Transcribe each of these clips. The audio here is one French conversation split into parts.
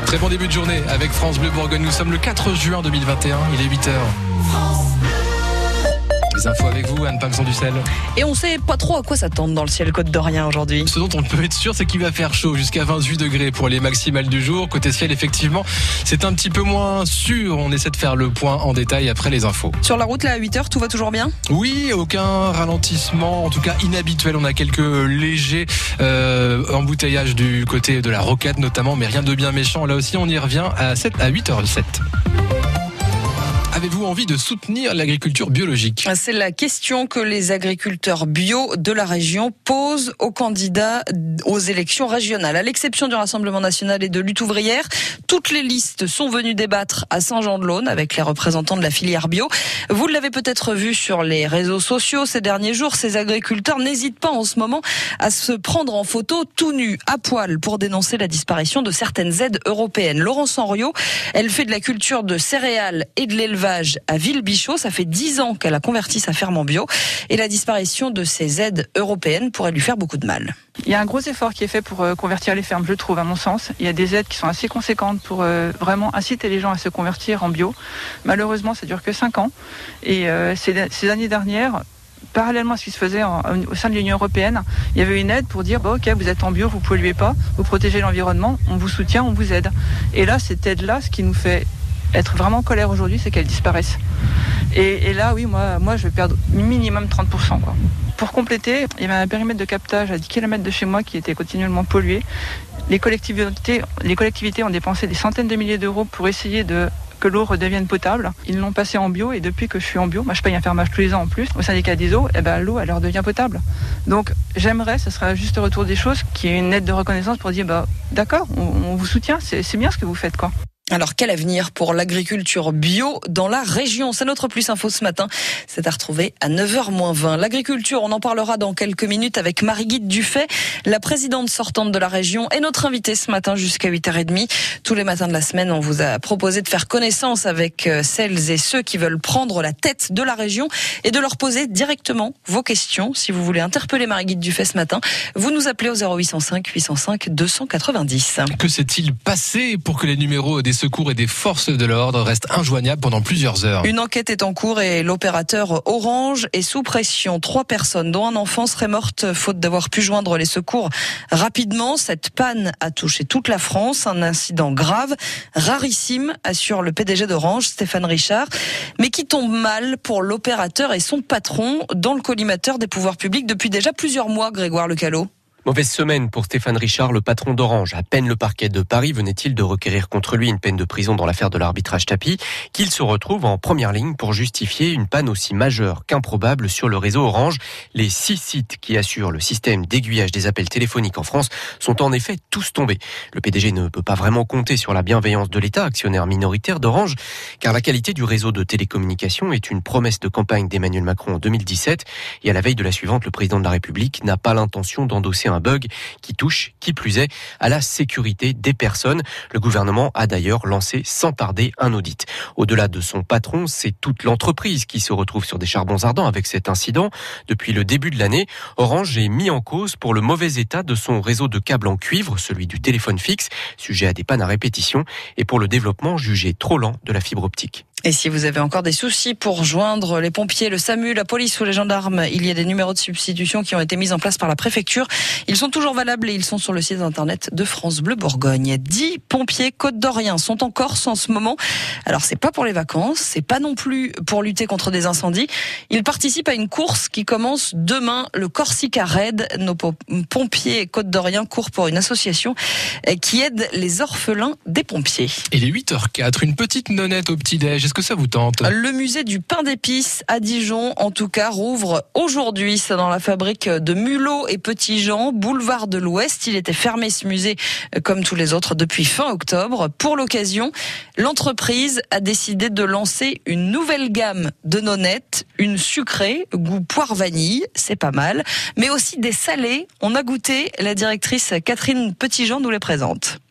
Très bon début de journée avec France Bleu Bourgogne. Nous sommes le 4 juin 2021, il est 8h. Les infos avec vous, Anne Pamson-Ducel. Et on sait pas trop à quoi s'attendre dans le ciel côte d'Orient aujourd'hui. Ce dont on peut être sûr, c'est qu'il va faire chaud, jusqu'à 28 degrés pour les maximales du jour. Côté ciel, effectivement, c'est un petit peu moins sûr. On essaie de faire le point en détail après les infos. Sur la route, là, à 8h, tout va toujours bien ? Oui, aucun ralentissement, en tout cas inhabituel. On a quelques légers embouteillages du côté de la Roquette notamment, mais rien de bien méchant. Là aussi, on y revient à 8h07. Avez-vous envie de soutenir l'agriculture biologique ? C'est la question que les agriculteurs bio de la région posent aux candidats aux élections régionales. À l'exception du Rassemblement national et de Lutte ouvrière, toutes les listes sont venues débattre à Saint-Jean-de-Laune avec les représentants de la filière bio. Vous l'avez peut-être vu sur les réseaux sociaux ces derniers jours, ces agriculteurs n'hésitent pas en ce moment à se prendre en photo tout nus, à poil, pour dénoncer la disparition de certaines aides européennes. Laurence Henriot, elle fait de la culture de céréales et de l'élevage à Villebichot. Ça fait 10 ans qu'elle a converti sa ferme en bio et la disparition de ces aides européennes pourrait lui faire beaucoup de mal. Il y a un gros effort qui est fait pour convertir les fermes, je trouve, à mon sens. Il y a des aides qui sont assez conséquentes pour vraiment inciter les gens à se convertir en bio. Malheureusement, ça dure que 5 ans. Et ces années dernières, parallèlement à ce qui se faisait au sein de l'Union européenne, il y avait une aide pour dire ok, vous êtes en bio, vous polluez pas, vous protégez l'environnement, on vous soutient, on vous aide. Et là, cette aide-là, ce qui nous fait être vraiment en colère aujourd'hui, c'est qu'elle disparaisse. Et là, oui, moi, je vais perdre minimum 30%, quoi. Pour compléter, il y avait un périmètre de captage à 10 km de chez moi qui était continuellement pollué. Les collectivités ont dépensé des centaines de milliers d'euros pour essayer que l'eau redevienne potable. Ils l'ont passé en bio et depuis que je suis en bio, moi je paye un fermage tous les ans en plus, au syndicat des eaux, l'eau elle redevient potable. Donc j'aimerais, ce serait un juste retour des choses, qu'il y ait une aide de reconnaissance pour dire d'accord, on vous soutient, c'est bien ce que vous faites, quoi. Alors, quel avenir pour l'agriculture bio dans la région ? C'est notre Plus Info ce matin. C'est à retrouver à 9h-20. L'agriculture, on en parlera dans quelques minutes avec Marie-Guide Dufay, la présidente sortante de la région et notre invitée ce matin jusqu'à 8h30. Tous les matins de la semaine, on vous a proposé de faire connaissance avec celles et ceux qui veulent prendre la tête de la région et de leur poser directement vos questions. Si vous voulez interpeller Marie-Guide Dufay ce matin, vous nous appelez au 0805 805 290. Que s'est-il passé pour que les numéros des secours et des forces de l'ordre restent injoignables pendant plusieurs heures? Une enquête est en cours et l'opérateur Orange est sous pression. 3 personnes, dont un enfant, seraient mortes faute d'avoir pu joindre les secours rapidement. Cette panne a touché toute la France. Un incident grave, rarissime, assure le PDG d'Orange, Stéphane Richard, mais qui tombe mal pour l'opérateur et son patron dans le collimateur des pouvoirs publics depuis déjà plusieurs mois, Grégoire Lecalot. Mauvaise semaine pour Stéphane Richard, le patron d'Orange. À peine le parquet de Paris venait-il de requérir contre lui une peine de prison dans l'affaire de l'arbitrage tapis, qu'il se retrouve en première ligne pour justifier une panne aussi majeure qu'improbable sur le réseau Orange. Les 6 sites qui assurent le système d'aiguillage des appels téléphoniques en France sont en effet tous tombés. Le PDG ne peut pas vraiment compter sur la bienveillance de l'État, actionnaire minoritaire d'Orange, car la qualité du réseau de télécommunications est une promesse de campagne d'Emmanuel Macron en 2017. Et à la veille de la suivante, le président de la République n'a pas l'intention d'endosser un bug qui touche, qui plus est, à la sécurité des personnes. Le gouvernement a d'ailleurs lancé sans tarder un audit. Au-delà de son patron, c'est toute l'entreprise qui se retrouve sur des charbons ardents avec cet incident. Depuis le début de l'année, Orange est mis en cause pour le mauvais état de son réseau de câbles en cuivre, celui du téléphone fixe, sujet à des pannes à répétition, et pour le développement jugé trop lent de la fibre optique. Et si vous avez encore des soucis pour joindre les pompiers, le SAMU, la police ou les gendarmes, il y a des numéros de substitution qui ont été mis en place par la préfecture. Ils sont toujours valables et ils sont sur le site internet de France Bleu Bourgogne. 10 pompiers côte-d'Orient sont en Corse en ce moment. Alors c'est pas pour les vacances, c'est pas non plus pour lutter contre des incendies. Ils participent à une course qui commence demain, le Corsica Raid. Nos pompiers côte-d'Orient courent pour une association qui aide les orphelins des pompiers. Il est 8h04, une petite nonnette au petit-déj. Est-ce que ça vous tente ? Le musée du pain d'épices à Dijon, en tout cas, rouvre aujourd'hui. C'est dans la fabrique de Mulot et Petit-Jean, boulevard de l'Ouest. Il était fermé, ce musée, comme tous les autres, depuis fin octobre. Pour l'occasion, l'entreprise a décidé de lancer une nouvelle gamme de nonnettes, une sucrée, goût poire-vanille, c'est pas mal, mais aussi des salées. On a goûté, la directrice Catherine Petit-Jean nous les présente.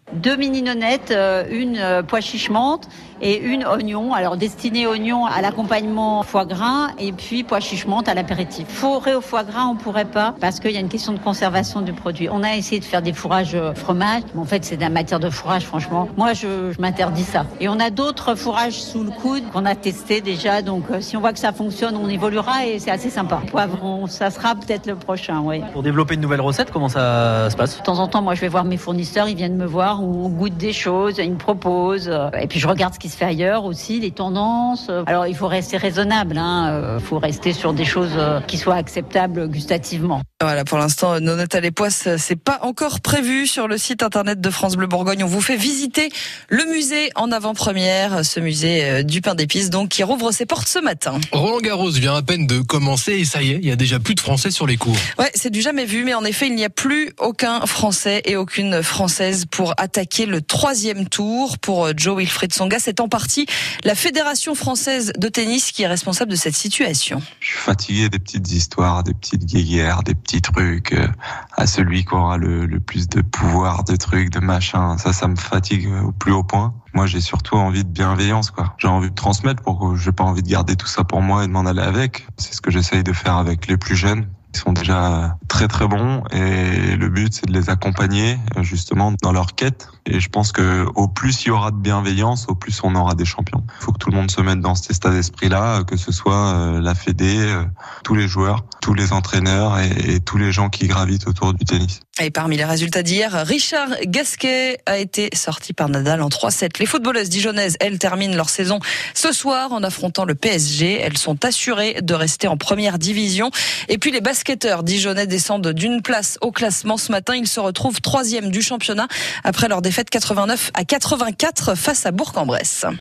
2 mini nonettes, une pois chiche menthe et une oignon. Alors destinée oignon à l'accompagnement foie gras et puis pois chiche menthe à l'apéritif. Fourrer au foie gras, on pourrait pas parce qu'il y a une question de conservation du produit. On a essayé de faire des fourrages fromage, mais en fait c'est de la matière de fourrage franchement. Moi je m'interdis ça. Et on a d'autres fourrages sous le coude qu'on a testé déjà, donc si on voit que ça fonctionne, on évoluera et c'est assez sympa. Poivron, ça sera peut-être le prochain, oui. Pour développer une nouvelle recette, comment ça se passe ? De temps en temps, moi je vais voir mes fournisseurs, ils viennent me voir, on goûte des choses, ils me proposent, et puis je regarde ce qui se fait ailleurs aussi, les tendances. Alors il faut rester raisonnable, faut rester sur des choses qui soient acceptables gustativement. Voilà, pour l'instant, nonettes à l'époisse, c'est pas encore prévu sur le site internet de France Bleu Bourgogne. On vous fait visiter le musée en avant-première, ce musée du pain d'épices, donc qui rouvre ses portes ce matin. Roland Garros vient à peine de commencer et ça y est, il y a déjà plus de Français sur les cours. Ouais, c'est du jamais vu, mais en effet, il n'y a plus aucun Français et aucune Française pour attaquer le 3e tour. Pour Joe Wilfried Tsonga, c'est en partie la Fédération française de tennis qui est responsable de cette situation. Je suis fatigué des petites histoires, des petites guéguerres, des petits trucs, à celui qui aura le plus de pouvoir, de trucs, de machin. Ça me fatigue au plus haut point. Moi, j'ai surtout envie de bienveillance, quoi. J'ai envie de transmettre j'ai pas envie de garder tout ça pour moi et de m'en aller avec. C'est ce que j'essaye de faire avec les plus jeunes. Ils sont déjà très très bons et le but c'est de les accompagner justement dans leur quête. Et je pense que au plus il y aura de bienveillance, au plus on aura des champions. Il faut que tout le monde se mette dans cet état d'esprit-là, que ce soit la Fédé, tous les joueurs, tous les entraîneurs et tous les gens qui gravitent autour du tennis. Et parmi les résultats d'hier, Richard Gasquet a été sorti par Nadal en 3-7. Les footballeuses dijonnaises, elles, terminent leur saison ce soir en affrontant le PSG. Elles sont assurées de rester en première division. Et puis les basketteurs dijonnais descendent d'une place au classement ce matin. Ils se retrouvent 3e du championnat après leur défaite 89-84 face à Bourg-en-Bresse.